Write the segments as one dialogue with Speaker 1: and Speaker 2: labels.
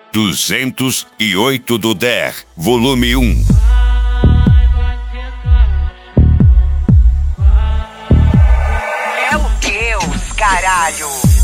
Speaker 1: 208 do DER, volume 1.
Speaker 2: Meu Deus, caralho!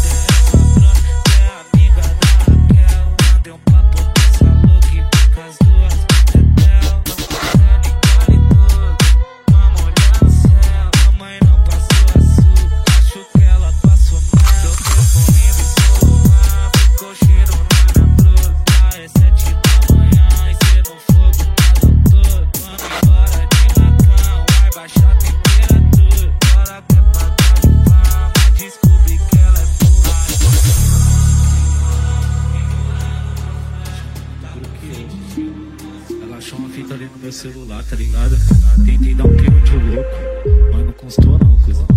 Speaker 3: Ela achou uma fita ali no meu celular, tá ligado? Tentei dar um quilo de louco, mas não constou não, cuzão.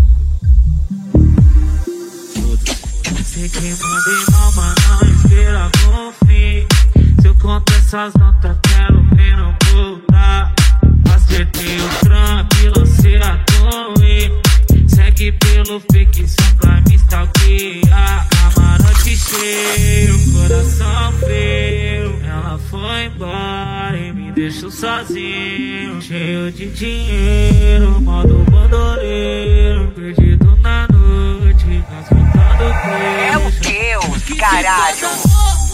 Speaker 3: Sei que mandei mal, mas não espera com fim. Se eu conto essas notas, quero ver não voltar. Acertei o trampo e lancei a torre. Segue pelo fake só pra me stalkear. Camarote cheio, coração frio. Ela foi embora e me deixou sozinho, cheio de dinheiro, modo bandoleiro, perdido na noite, nas voltas do preço.
Speaker 2: Meu Deus, caralho!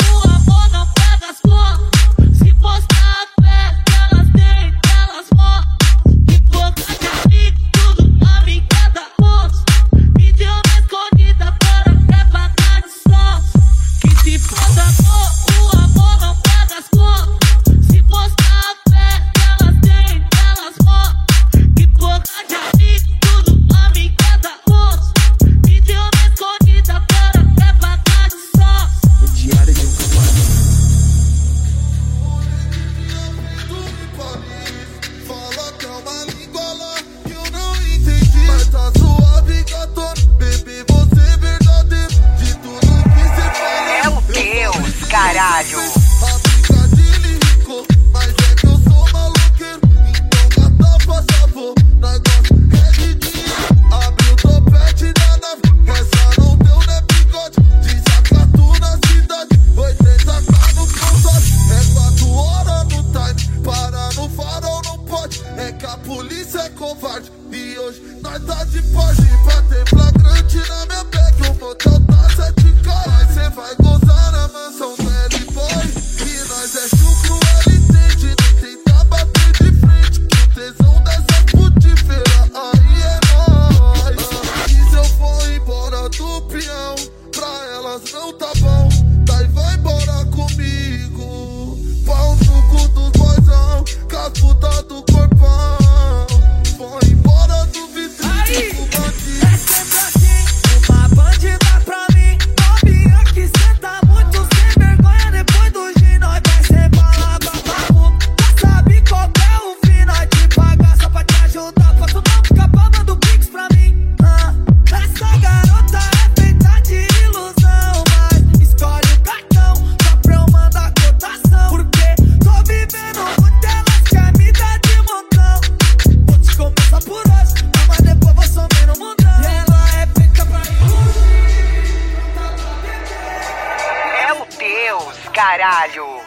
Speaker 2: Caralho!
Speaker 4: A picadilha rico, mas é que eu sou maloqueiro. Então gata, faz favor, negócio é de dinheiro. Abre o topete da nave, essa não deu nem bigode. Desacato na cidade, 80k no console. É 4 horas no time, para no farol não pode. É que a polícia é covarde e hoje nós tá de pode. Pra ter flagrante na minha back, o motel tá 7k. Mas cê vai gozar na mansão. É chucro, ele entende, não tenta bater de frente. O tesão dessa putifeira, aí é nóis. E se eu for embora do peão, pra elas não tá bom, daí vai embora comigo. Pau no cu dos boizão, com as putas do corpão. Vou embora do vitrine do bandido.
Speaker 5: É sempre assim, uma bandida pra mim. Novinha que senta muito sem vergonha depois do gin. Nós vai ser bala pra vagabundo. Já sabe qual é o fim. Nós te pagar só pra te ajudar. Posso não ficar babando do Pix pra mim. Essa garota é feita de ilusão, mas escolhe o cartão só pra eu mandar cotação. Porque tô vivendo muito, elas querem me dar de montão. Vou te começar por hoje, mas depois vou sumir no mundão. E ela é feita pra ir.
Speaker 2: Meu Deus, caralho!